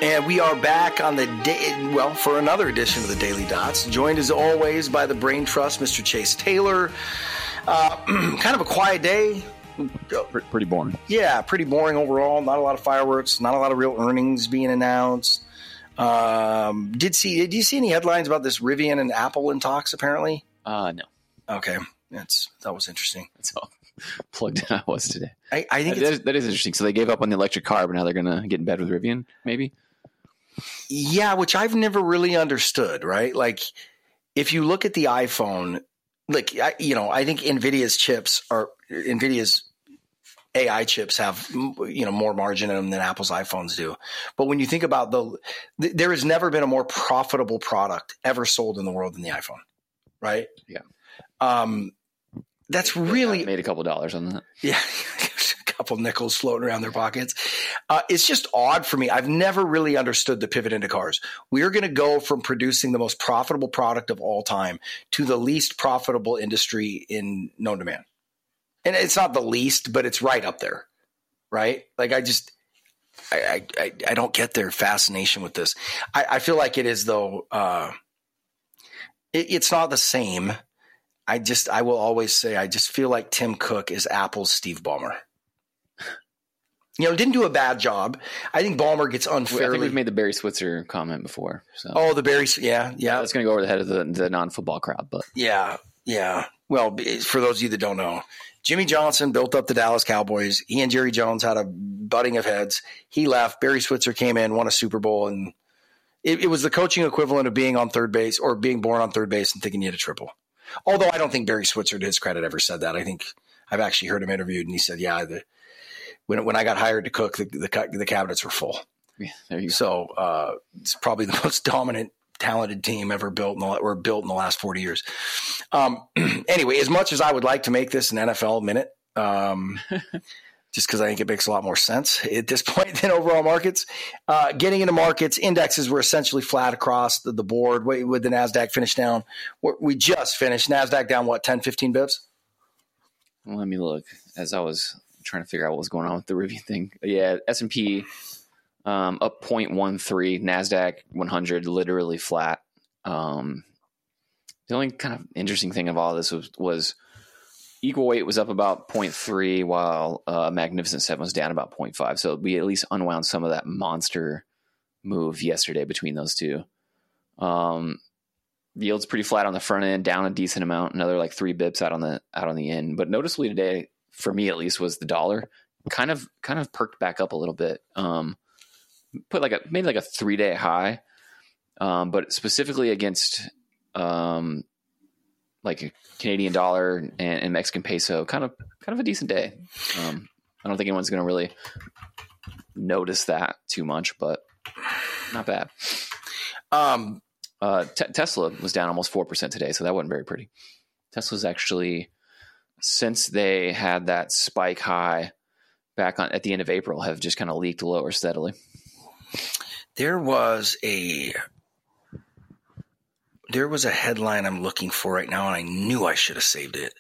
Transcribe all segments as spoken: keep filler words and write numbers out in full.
And we are back on the day, well, for another edition of the Daily Dots, joined as always by the Brain Trust, Mister Chase Taylor. Uh, kind of a quiet day. Pretty boring. Yeah, pretty boring overall. Not a lot of fireworks. Not a lot of real earnings being announced. Um, did see? Did you see any headlines about this Rivian and Apple in talks? Apparently, uh, no. Okay, that's that was interesting. That's how plugged in I was today. I, I think that is, that is interesting. So they gave up on the electric car, but now they're going to get in bed with Rivian, maybe. Yeah, which I've never really understood, right? Like, if you look at the iPhone, like, I, you know, I think NVIDIA's chips are NVIDIA's A I chips have, you know, more margin in them than Apple's iPhones do. But when you think about the, th- there has never been a more profitable product ever sold in the world than the iPhone, right? Yeah. Um, that's really made a couple of dollars on that. Yeah. Couple nickels floating around their pockets. Uh, it's just odd for me. I've never really understood the pivot into cars. We are going to go from producing the most profitable product of all time to the least profitable industry in known demand. And it's not the least, but it's right up there, right? Like I just, I, I, I don't get their fascination with this. I, I feel like it is though. Uh, it, it's not the same. I just, I will always say, I just feel like Tim Cook is Apple's Steve Ballmer. You know, didn't do a bad job. I think Ballmer gets unfairly. I think we've made the Barry Switzer comment before. So. Oh, the Barry, yeah, yeah. That's going to go over the head of the, the non-football crowd, but yeah, yeah. Well, for those of you that don't know, Jimmy Johnson built up the Dallas Cowboys. He and Jerry Jones had a butting of heads. He left. Barry Switzer came in, won a Super Bowl, and it, it was the coaching equivalent of being on third base or being born on third base and thinking you had a triple. Although I don't think Barry Switzer, to his credit, ever said that. I think I've actually heard him interviewed, and he said, "Yeah, the." When when I got hired to cook, the the, the cabinets were full. Yeah, there you go. So uh, it's probably the most dominant, talented team ever built in the or built in the last forty years. Um, anyway, as much as I would like to make this an N F L minute, um, just because I think it makes a lot more sense at this point than overall markets. Uh, getting into markets, indexes were essentially flat across the, the board. With the NASDAQ finish down, we just finished NASDAQ down what ten, fifteen bips. Well, let me look as I was trying to figure out what was going on with the Rivian thing. Yeah, S and P um, up zero point one three, NASDAQ one hundred literally flat. Um, the only kind of interesting thing of all this was, was equal weight was up about zero point three, while uh, Magnificent Seven was down about zero point five. So we at least unwound some of that monster move yesterday between those two. Um, yield's pretty flat on the front end, down a decent amount, another like three bips out on the out on the end. But noticeably today, for me at least, was the dollar kind of kind of perked back up a little bit. Um, put like a maybe like a three day high, um, but specifically against um, like a Canadian dollar and, and Mexican peso, kind of kind of a decent day. Um, I don't think anyone's going to really notice that too much, but not bad. Um, uh, T- Tesla was down almost four percent today, so that wasn't very pretty. Tesla's actually, since they had that spike high back on at the end of April, have just kind of leaked lower steadily. There was a there was a headline I'm looking for right now, and I knew I should have saved it.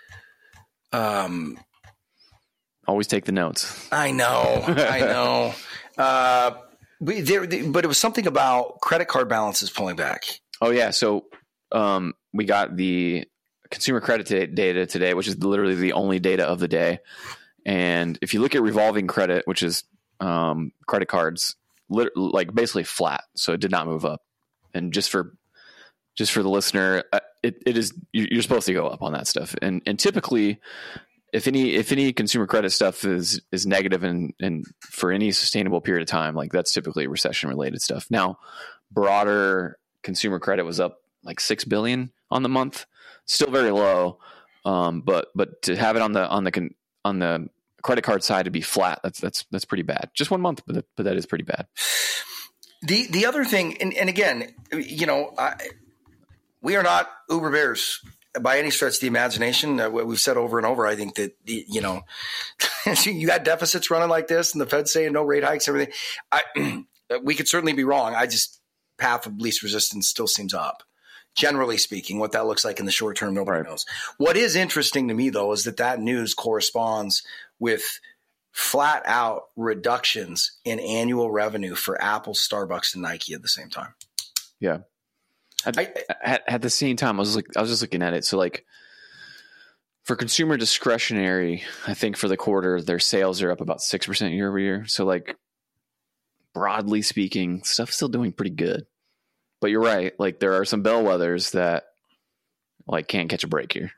Um, always take the notes. I know, I know. Uh, but, there, but it was something about credit card balances pulling back. Oh yeah, so um, we got the consumer credit data today, which is literally the only data of the day. And if you look at revolving credit, which is um, credit cards, lit- like basically flat, so it did not move up. And just for just for the listener, it, it is you're supposed to go up on that stuff. And and typically, if any if any consumer credit stuff is is negative and and for any sustainable period of time, like that's typically recession related stuff. Now, broader consumer credit was up like six billion on the month. Still very low, um, but but to have it on the on the on the credit card side to be flat, that's that's that's pretty bad. Just one month, but that, but that is pretty bad. The the other thing, and, and again, you know, I, we are not Uber bears by any stretch of the imagination. Uh, we've said over and over, I think that you know, you got deficits running like this, and the Fed's saying no rate hikes, everything. I, we could certainly be wrong. I just path of least resistance still seems up. Generally speaking, what that looks like in the short term, nobody right. knows. What is interesting to me, though, is that that news corresponds with flat out reductions in annual revenue for Apple, Starbucks, and Nike at the same time. Yeah. At, I, at, at the same time, I was like, I was just looking at it. So like for consumer discretionary, I think for the quarter, their sales are up about six percent year over year. So like broadly speaking, stuff's still doing pretty good. But you're right. Like there are some bellwethers that like can't catch a break here.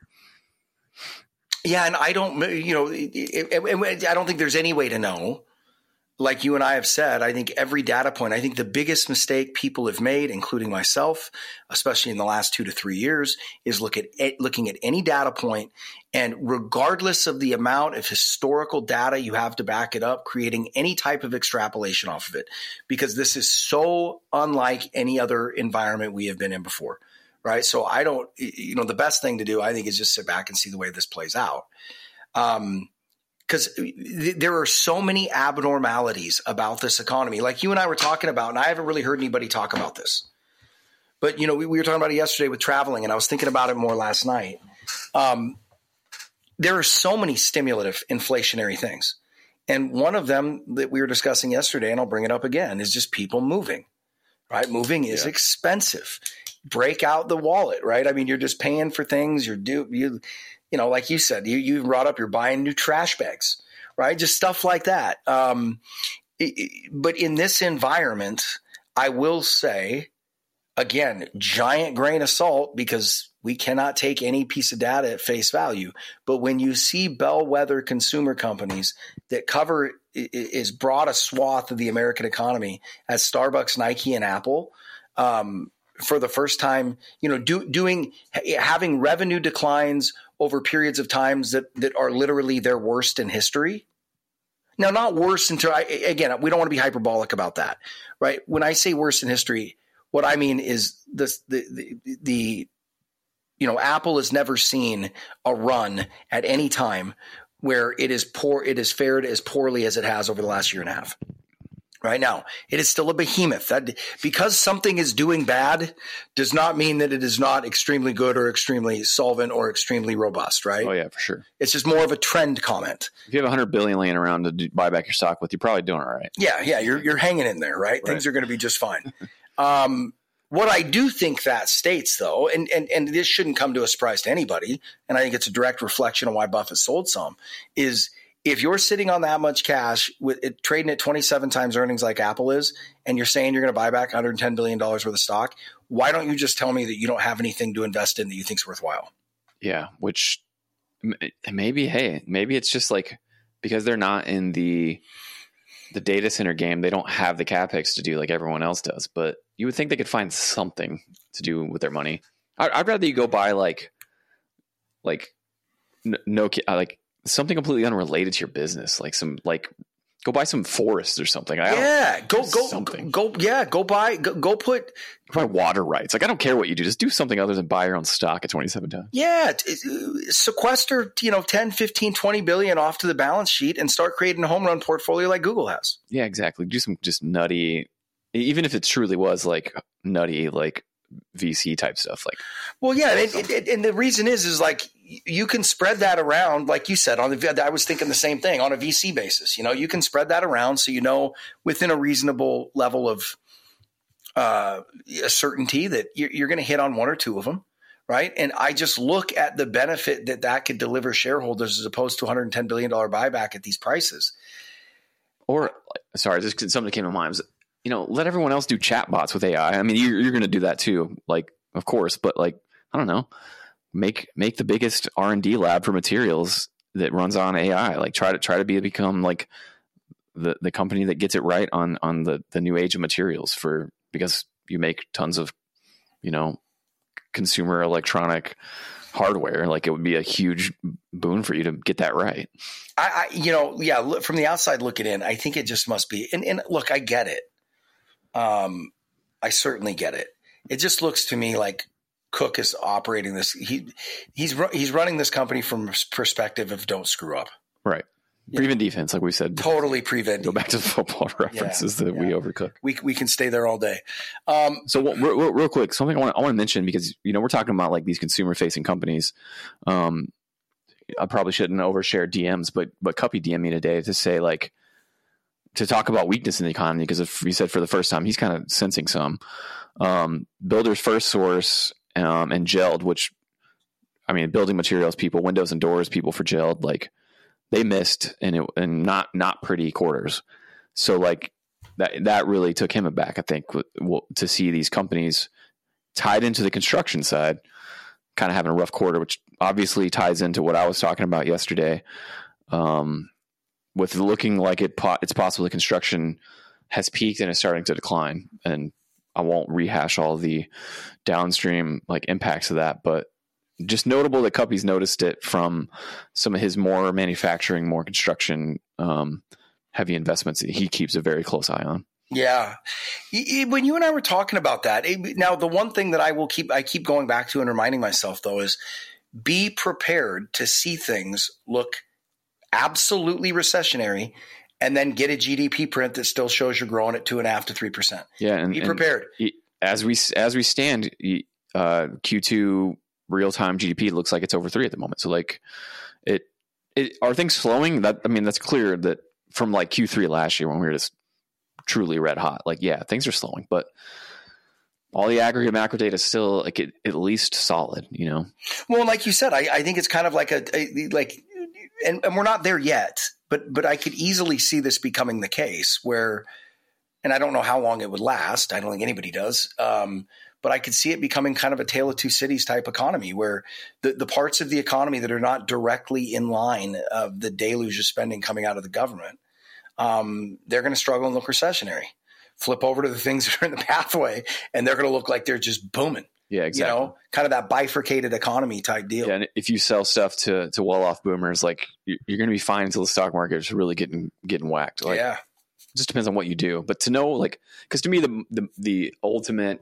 Yeah. And I don't, you know, it, it, it, I don't think there's any way to know. Like you and I have said, I think every data point, I think the biggest mistake people have made, including myself, especially in the last two to three years, is look at looking at any data point and regardless of the amount of historical data you have to back it up, creating any type of extrapolation off of it, because this is so unlike any other environment we have been in before, right? So I don't, you know, the best thing to do, I think, is just sit back and see the way this plays out. Um, Because th- there are so many abnormalities about this economy, like you and I were talking about, and I haven't really heard anybody talk about this. But, you know, we, we were talking about it yesterday with traveling, and I was thinking about it more last night. Um, there are so many stimulative inflationary things. And one of them that we were discussing yesterday, and I'll bring it up again, is just people moving, right? Moving is yeah. expensive. Break out the wallet, right? I mean, you're just paying for things. You're do you. You know, like you said, you, you brought up, you're buying new trash bags, right? Just stuff like that. Um, it, it, but in this environment, I will say, again, giant grain of salt, because we cannot take any piece of data at face value. But when you see bellwether consumer companies that cover as broad a swath of the American economy as Starbucks, Nike, and Apple, um, for the first time, you know, do, doing having revenue declines over periods of times that, that are literally their worst in history. Now, not worse until I, again, we don't want to be hyperbolic about that, right? When I say worst in history, what I mean is this, the, the, the, you know, Apple has never seen a run at any time where it is poor, it has fared as poorly as it has over the last year and a half. Right now, it is still a behemoth. That because something is doing bad does not mean that it is not extremely good or extremely solvent or extremely robust, right? Oh yeah, for sure. It's just more of a trend comment. If you have a hundred billion laying around to do, buy back your stock with, you're probably doing all right. Yeah, yeah, you're you're hanging in there, right? right. Things are going to be just fine. um, what I do think that states, though, and and and this shouldn't come to a surprise to anybody, and I think it's a direct reflection of why Buffett sold some, is if you're sitting on that much cash with it trading at twenty-seven times earnings like Apple is, and you're saying you're going to buy back one hundred ten billion dollars worth of stock, why don't you just tell me that you don't have anything to invest in that you think is worthwhile? Yeah, which maybe, hey, maybe it's just like because they're not in the the data center game, they don't have the capex to do like everyone else does. But you would think they could find something to do with their money. I'd, I'd rather you go buy like like no like. something completely unrelated to your business, like some like go buy some forests or something. I yeah, go go something. go yeah, go buy go, go put go buy water rights. Like I don't care what you do, just do something other than buy your own stock at twenty-seven times. Yeah, sequester, you know, ten, fifteen, twenty billion off to the balance sheet and start creating a home run portfolio like Google has. Yeah, exactly. Do some just nutty, even if it truly was like nutty, like V C type stuff. Like, well, yeah, and, and, and the reason is, is like you can spread that around, like you said. On the, I was thinking the same thing on a V C basis. You know, you can spread that around so you know within a reasonable level of uh, a certainty that you're, you're going to hit on one or two of them, right? And I just look at the benefit that that could deliver shareholders as opposed to one hundred ten billion dollars buyback at these prices. Or, sorry, just something that came to mind was, you know, let everyone else do chatbots with A I. I mean, you're, you're going to do that too, like, of course, but like, I don't know, make, make the biggest R and D lab for materials that runs on A I. Like try to try to be, become like the, the company that gets it right on, on the, the new age of materials for, because you make tons of, you know, consumer electronic hardware. Like it would be a huge boon for you to get that right. I, I you know, yeah, look, from the outside looking in, I think it just must be, and, and look, I get it. Um, I certainly get it. It just looks to me like Cook is operating this. He he's he's running this company from a perspective of don't screw up. Right. Prevent yeah. defense, like we said. Totally prevent. Go back to the football references yeah, that yeah. we overcook. We we can stay there all day. Um, so real, real, real quick, something I want I want to mention because you know we're talking about like these consumer facing companies. Um, I probably shouldn't overshare D Ms, but but Cuppy D M'd me today to say like to talk about weakness in the economy because if he said for the first time he's kind of sensing some um, Builders First Source um, and Geld, which I mean building materials people, windows and doors people for Geld, like they missed and it and not not pretty quarters. So like that that really took him aback, I think, to see these companies tied into the construction side kind of having a rough quarter, which obviously ties into what I was talking about yesterday, um, with looking like it po- it's possible the construction has peaked and is starting to decline. And I won't rehash all the downstream like impacts of that, but just notable that Cuppy's noticed it from some of his more manufacturing, more construction, um, heavy investments that he keeps a very close eye on. Yeah. When you and I were talking about that, now the one thing that I will keep, I keep going back to and reminding myself though, is be prepared to see things look absolutely recessionary and then get a G D P print that still shows you're growing at two and a half to three percent. Yeah. And be prepared. And as we, as we stand, uh, Q two real time G D P looks like it's over three at the moment. So like it, it, are things slowing? That, I mean, that's clear that from like Q three last year when we were just truly red hot, like, yeah, things are slowing, but all the aggregate macro data is still like it, at least solid, you know? Well, like you said, I, I think it's kind of like a, a like, and, and we're not there yet, but, but I could easily see this becoming the case where, and I don't know how long it would last. I don't think anybody does. Um, but I could see it becoming kind of a tale of two cities type economy where the, the parts of the economy that are not directly in line of the deluge of spending coming out of the government, Um, they're going to struggle and look recessionary. Flip over to the things that are in the pathway, and they're going to look like they're just booming. Yeah, exactly. You know, kind of that bifurcated economy type deal. Yeah, and if you sell stuff to to well-off boomers, like you're, you're going to be fine until the stock market is really getting getting whacked. Like, yeah, it just depends on what you do. But to know, like, because to me, the, the the ultimate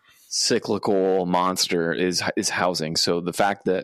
cyclical monster is is housing. So the fact that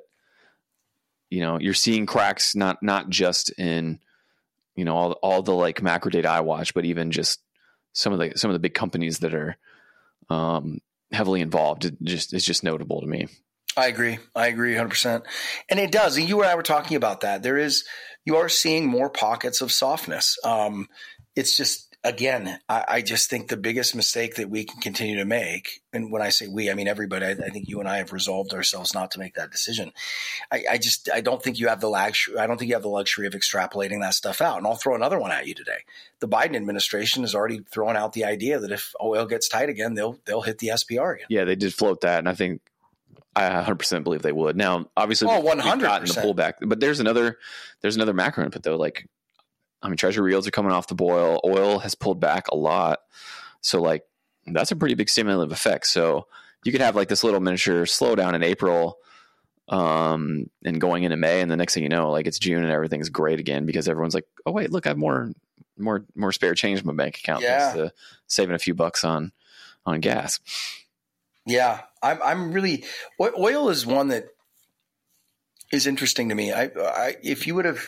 you know you're seeing cracks not not just in you know, all all the like macro data I watch, but even just some of the some of the big companies that are um, heavily involved. It just it's just notable to me. I agree. I agree one hundred percent. And it does. And you and I were talking about that. There is, you are seeing more pockets of softness. Um, it's just, again, I, I just think the biggest mistake that we can continue to make, and when I say we, I mean everybody, I, I think you and I have resolved ourselves not to make that decision. I, I just, I don't think you have the luxury, I don't think you have the luxury of extrapolating that stuff out. And I'll throw another one at you today. The Biden administration is already throwing out the idea that if oil gets tight again, they'll, they'll hit the S P R again. Yeah, they did float that. And I think I one hundred percent believe they would. Now, obviously, oh, one hundred percent. We've gotten the pullback, but there's another, there's another macro input though. Like, I mean, treasury yields are coming off the boil. Oil has pulled back a lot. So like, that's a pretty big stimulative effect. So you could have like this little miniature slowdown in April um, and going into May. And the next thing you know, like it's June and everything's great again because everyone's like, oh wait, look, I have more, more, more spare change in my bank account. Yeah. Thanks to saving a few bucks on, on gas. Yeah. I'm, I'm really, oil is one that is interesting to me. I, I, if you would have,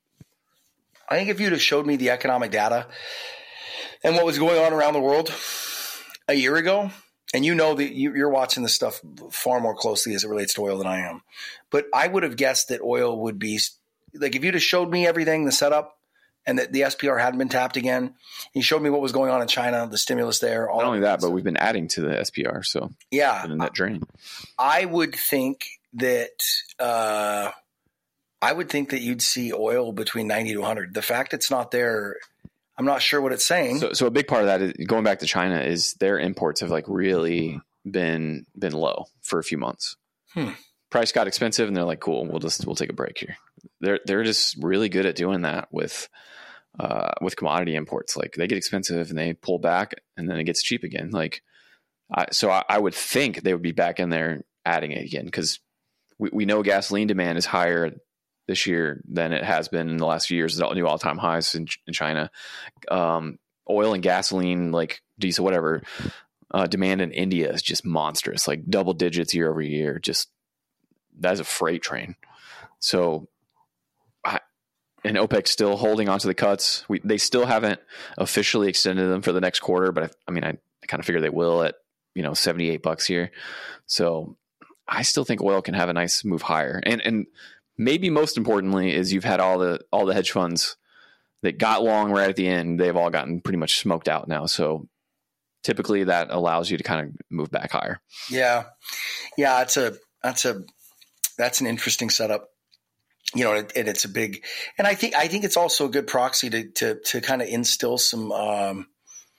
I think if you'd have showed me the economic data and what was going on around the world a year ago, and you know that you're watching this stuff far more closely as it relates to oil than I am, but I would have guessed that oil would be like, if you'd have showed me everything, the setup, and that the S P R hadn't been tapped again, you showed me what was going on in China, the stimulus there. All Not only that, but we've been adding to the S P R. So yeah, in that drain, I would think that, uh, I would think that you'd see oil between ninety to one hundred. The fact it's not there, I'm not sure what it's saying. So, so a big part of that is going back to China is their imports have like really been been low for a few months. Hmm. Price got expensive, and they're like, "Cool, we'll just we'll take a break here." They're they're just really good at doing that with uh, with commodity imports. Like they get expensive and they pull back, and then it gets cheap again. Like, I, so I, I would think they would be back in there adding it again because we we know gasoline demand is higher this year than it has been in the last few years. It's new all time highs in, in China. Um, oil and gasoline, like diesel, whatever, uh, demand in India is just monstrous, like double digits year over year. Just that's a freight train. So, I, and OPEC still holding onto the cuts. We, they still haven't officially extended them for the next quarter, but I, I mean, I, I kind of figure they will at, you know, seventy-eight bucks here. So I still think oil can have a nice move higher. And, and, maybe most importantly is you've had all the all the hedge funds that got long right at the end. They've all gotten pretty much smoked out now. So typically that allows you to kind of move back higher. Yeah. Yeah. It's a, that's a, that's an interesting setup, you know, and, and it's a big, and I think, I think it's also a good proxy to, to, to kind of instill some, um,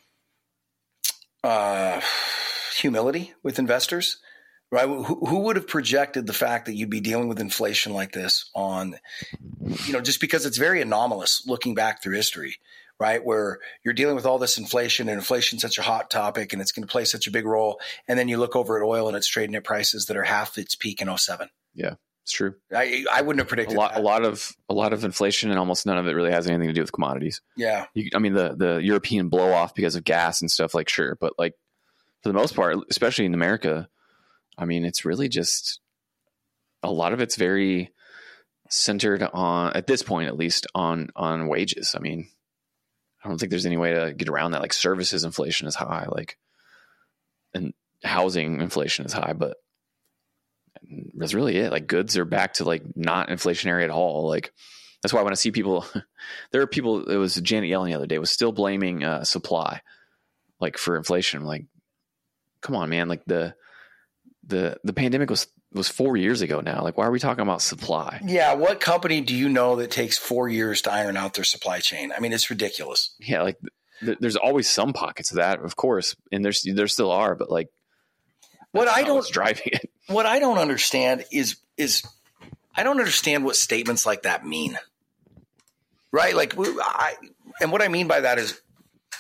uh, humility with investors, right? Who, who would have projected the fact that you'd be dealing with inflation like this on, you know, just because it's very anomalous looking back through history, right? Where you're dealing with all this inflation, and inflation's such a hot topic and it's going to play such a big role. And then you look over at oil and it's trading at prices that are half its peak in oh seven. Yeah, it's true. I, I wouldn't have predicted a lot, that. a lot of, a lot of inflation, and almost none of it really has anything to do with commodities. Yeah. You, I mean, the, the European blow off because of gas and stuff, like, sure. But like for the most part, especially in America, I mean, it's really just a lot of it's very centered on, at this point, at least on, on wages. I mean, I don't think there's any way to get around that. Like services inflation is high, like, and housing inflation is high, but that's really it. Like goods are back to like not inflationary at all. Like that's why when I see people, there are people, it was Janet Yellen the other day was still blaming uh, supply, like for inflation. I'm like, come on, man. Like the, the, the pandemic was, was four years ago now. Like, why are we talking about supply? Yeah. What company do you know that takes four years to iron out their supply chain? I mean, it's ridiculous. Yeah. Like th- there's always some pockets of that, of course. And there's, there still are, but like, what I don't driving it. What I don't understand is, is I don't understand what statements like that mean. Right. Like I, and what I mean by that is,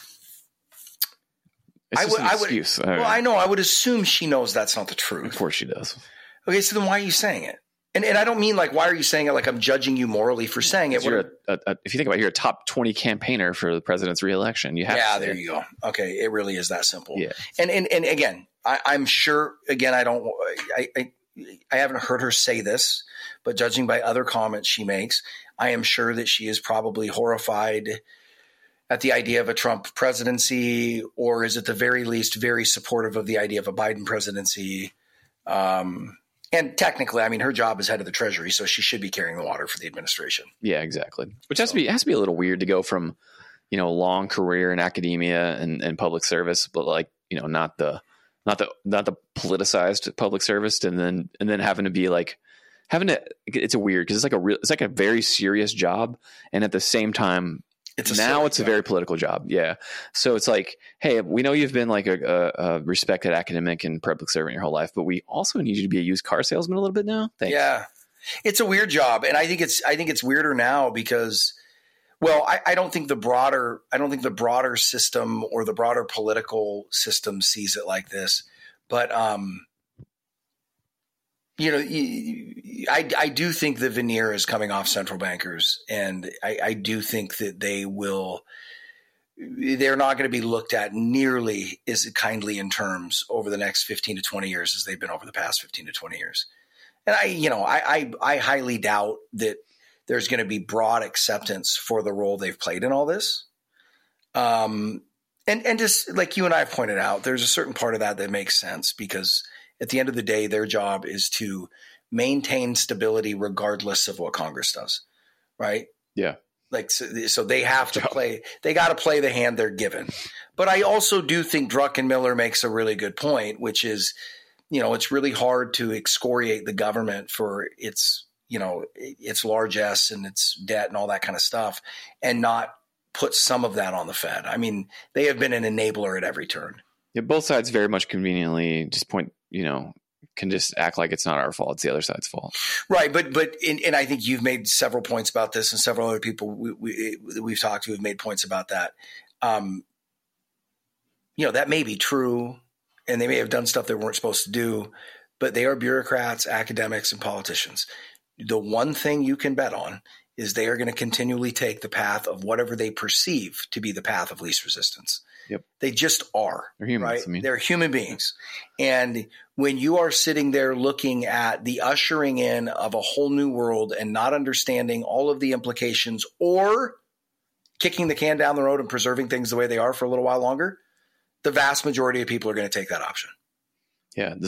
It's I just would, an I would, excuse. well, I know, I would assume she knows that's not the truth. Of course she does. Okay. So then why are you saying it? And and I don't mean like, why are you saying it? Like I'm judging you morally for saying it. You're a, a, a, if you think about it, you're a top twenty campaigner for the president's reelection. You have yeah, to there you go. Okay. It really is that simple. Yeah. And, and, and again, I, I'm sure, again, I don't, I, I, I haven't heard her say this, but judging by other comments she makes, I am sure that she is probably horrified at the idea of a Trump presidency, or is at the very least very supportive of the idea of a Biden presidency. Um, and technically, I mean, her job is head of the Treasury, so she should be carrying the water for the administration. Yeah, exactly. Which has so. to be has to be a little weird to go from, you know, a long career in academia and, and public service, but like, you know, not the not the not the politicized public service, and then and then having to be like having to. It's a weird because it's like a real it's like a very serious job, and at the same time. It's now it's job. a very political job. Yeah. So it's like, hey, we know you've been like a, a, a respected academic and public servant your whole life, but we also need you to be a used car salesman a little bit now. Thanks. Yeah. It's a weird job. And I think it's, I think it's weirder now because, well, I, I don't think the broader, I don't think the broader system or the broader political system sees it like this, but, um, you know, I, I do think the veneer is coming off central bankers, and I, I do think that they will – they're not going to be looked at nearly as kindly in terms over the next fifteen to twenty years as they've been over the past fifteen to twenty years. And I, you know, I, I, I highly doubt that there's going to be broad acceptance for the role they've played in all this. Um, and, and just like you and I have pointed out, there's a certain part of that that makes sense because – at the end of the day, their job is to maintain stability regardless of what Congress does, right? Yeah. Like, so, so they have to play, they got to play the hand they're given. But I also do think Druckenmiller makes a really good point, which is, you know, it's really hard to excoriate the government for its, you know, its largesse and its debt and all that kind of stuff and not put some of that on the Fed. I mean, they have been an enabler at every turn. Yeah, both sides very much conveniently just point, you know, can just act like it's not our fault. It's the other side's fault. Right. But, but, in, and I think you've made several points about this, and several other people we, we, we've talked to have made points about that. Um, you know, that may be true, and they may have done stuff they weren't supposed to do, but they are bureaucrats, academics, and politicians. The one thing you can bet on is they are going to continually take the path of whatever they perceive to be the path of least resistance. Yep. They just are. They're humans. Right? I mean. They're human beings. And when you are sitting there looking at the ushering in of a whole new world and not understanding all of the implications or kicking the can down the road and preserving things the way they are for a little while longer, the vast majority of people are going to take that option. Yeah. This is what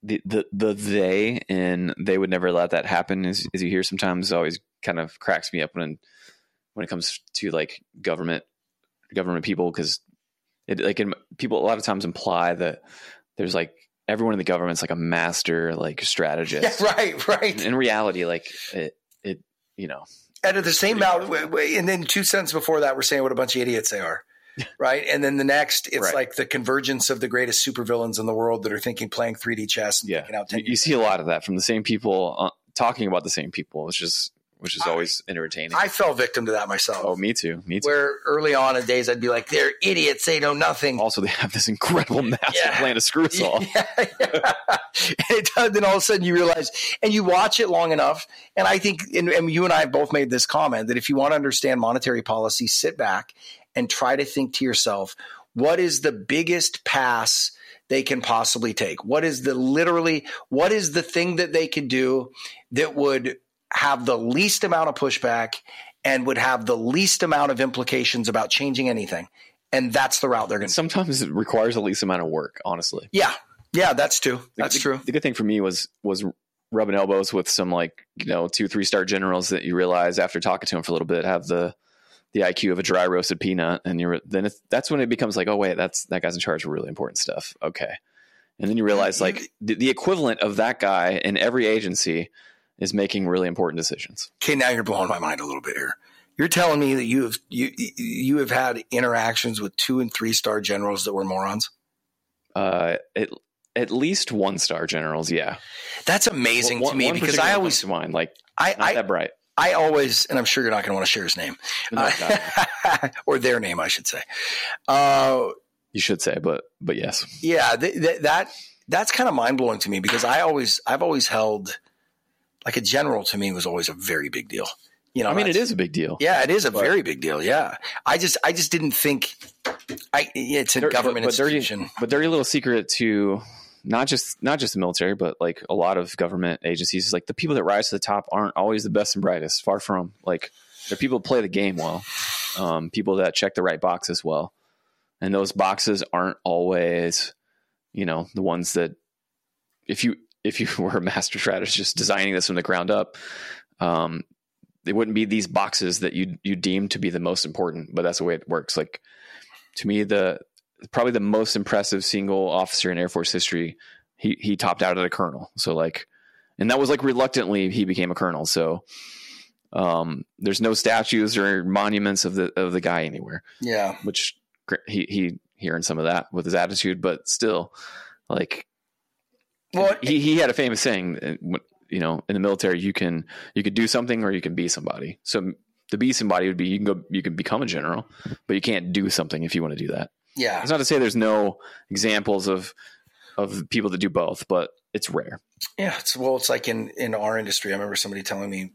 the, the, the they and they would never let that happen, as, as you hear sometimes, always kind of cracks me up when, when it comes to like government, government people. Cause it like in, people a lot of times imply that there's like everyone in the government's like a master, like strategist. Yeah, right. Right. In reality, like it, it, you know, and at the same amount, and then two cents before that, we're saying what a bunch of idiots they are. Right. And then the next, it's right. like the convergence of the greatest supervillains in the world that are thinking playing three D chess. And yeah. out you, you see a lot of that from the same people uh, talking about the same people, which is, which is always I, entertaining. I fell victim to that myself. Oh, me too. Me too. Where early on in days, I'd be like, they're idiots. They know nothing. Also, they have this incredible master yeah. plan to screw us all. Yeah, yeah. And it does, then all of a sudden you realize, and you watch it long enough. And I think, and, and you and I have both made this comment, that if you want to understand monetary policy, sit back and try to think to yourself, what is the biggest pass they can possibly take? What is the literally, what is the thing that they could do that would have the least amount of pushback and would have the least amount of implications about changing anything? And that's the route they're going to. Sometimes it requires the least amount of work, honestly. Yeah. Yeah, that's true. That's the, true. The good thing for me was, was rubbing elbows with some like, you know, two, three star generals that you realize after talking to them for a little bit have the, the I Q of a dry roasted peanut. And you're, then it's, that's when it becomes like, oh wait, that's, that guy's in charge of really important stuff. Okay. And then you realize like the, the equivalent of that guy in every agency is making really important decisions. Okay. Now you're blowing my mind a little bit here. You're telling me that you have, you, you have had interactions with two and three star generals that were morons? Uh, it, At least one star generals, yeah. That's amazing well, one, to me because I always to mind like I, not I that bright. I always, and I'm sure you're not going to want to share his name uh, or their name, I should say. Uh, you should say, but but yes, yeah. Th- th- that that's kind of mind blowing to me because I always I've always held like a general to me was always a very big deal. You know, I mean, it is a big deal. Yeah, it is a but, very big deal. Yeah, I just I just didn't think I it's a there, government but, but institution. Dirty, but dirty little secret to. Not just not just the military, but like a lot of government agencies, like the people that rise to the top aren't always the best and brightest. Far from. Like they're people that play the game well, um, people that check the right boxes well, and those boxes aren't always, you know, the ones that if you if you were a master strategist designing this from the ground up, um, it wouldn't be these boxes that you you deem to be the most important. But that's the way it works. Like to me, the probably the most impressive single officer in Air Force history. He, he topped out at a colonel. So like, and that was like reluctantly he became a colonel. So um, there's no statues or monuments of the, of the guy anywhere. Yeah. Which he, he, he earned some of that with his attitude, but still like, well, he, he had a famous saying, you know, in the military, you can, you could do something or you can be somebody. So to be somebody would be, you can go, you can become a general, but you can't do something if you want to do that. Yeah. It's not to say there's no examples of of people that do both, but it's rare. Yeah. It's, well, it's like in, in our industry. I remember somebody telling me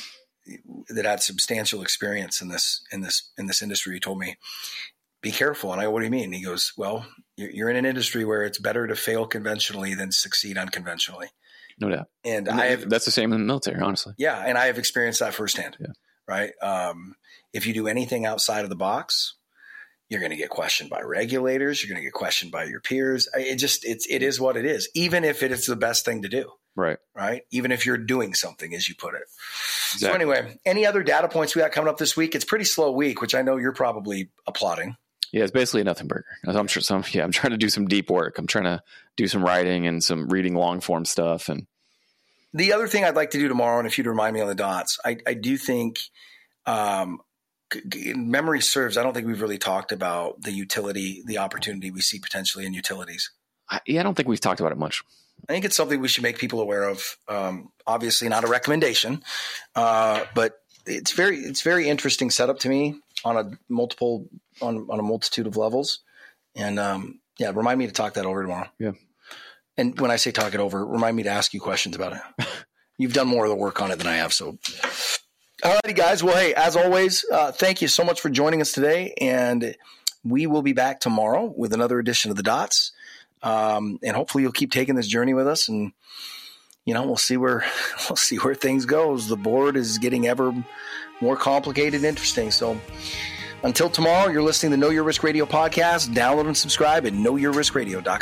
that had substantial experience in this, in this, in this industry. He told me, be careful. And I go, what do you mean? And he goes, well, you're, you're in an industry where it's better to fail conventionally than succeed unconventionally. No doubt. And, and I have, that's the same in the military, honestly. Yeah. And I have experienced that firsthand. Yeah. Right. Um, if you do anything outside of the box, you're going to get questioned by regulators. You're going to get questioned by your peers. It just, it's, it is what it is, even if it is the best thing to do. Right. Right. Even if you're doing something, as you put it. Exactly. So anyway, any other data points we got coming up this week? It's a pretty slow week, which I know you're probably applauding. Yeah. It's basically a nothing burger. I'm sure some, yeah, I'm trying to do some deep work. I'm trying to do some writing and some reading long form stuff. And the other thing I'd like to do tomorrow, and if you'd remind me on the dots, I, I do think, um, memory serves, I don't think we've really talked about the utility, the opportunity we see potentially in utilities. I, yeah, I don't think we've talked about it much. I think it's something we should make people aware of. Um, obviously not a recommendation, uh, but it's very, it's very interesting setup to me on a multiple, on, on a multitude of levels. And um, yeah, remind me to talk that over tomorrow. Yeah. And when I say talk it over, remind me to ask you questions about it. You've done more of the work on it than I have. So all righty, guys. Well, hey, as always, uh, thank you so much for joining us today. And we will be back tomorrow with another edition of The Dots. Um, and hopefully you'll keep taking this journey with us. And, you know, we'll see where we'll see where things goes. The board is getting ever more complicated and interesting. So until tomorrow, you're listening to Know Your Risk Radio podcast. Download and subscribe at know your risk radio dot com.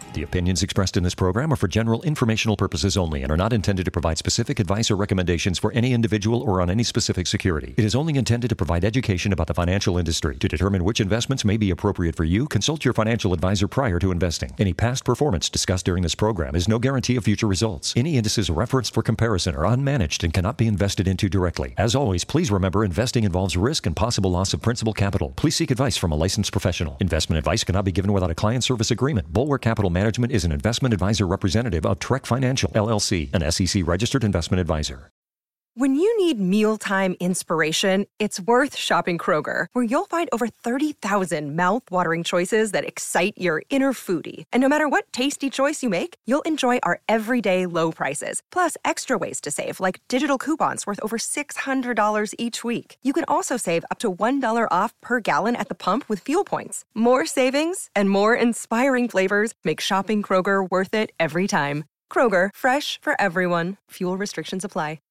The opinions expressed in this program are for general informational purposes only and are not intended to provide specific advice or recommendations for any individual or on any specific security. It is only intended to provide education about the financial industry. To determine which investments may be appropriate for you, consult your financial advisor prior to investing. Any past performance discussed during this program is no guarantee of future results. Any indices referenced for comparison are unmanaged and cannot be invested into directly. As always, please remember investing involves risk and possible loss of principal capital. Please seek advice from a licensed professional. Investment advice cannot be given without a client service agreement. Bulwark Capital Management is an investment advisor representative of Trek Financial, L L C, an S E C-registered investment advisor. When you need mealtime inspiration, it's worth shopping Kroger, where you'll find over thirty thousand mouth-watering choices that excite your inner foodie. And no matter what tasty choice you make, you'll enjoy our everyday low prices, plus extra ways to save, like digital coupons worth over six hundred dollars each week. You can also save up to one dollar off per gallon at the pump with fuel points. More savings and more inspiring flavors make shopping Kroger worth it every time. Kroger, fresh for everyone. Fuel restrictions apply.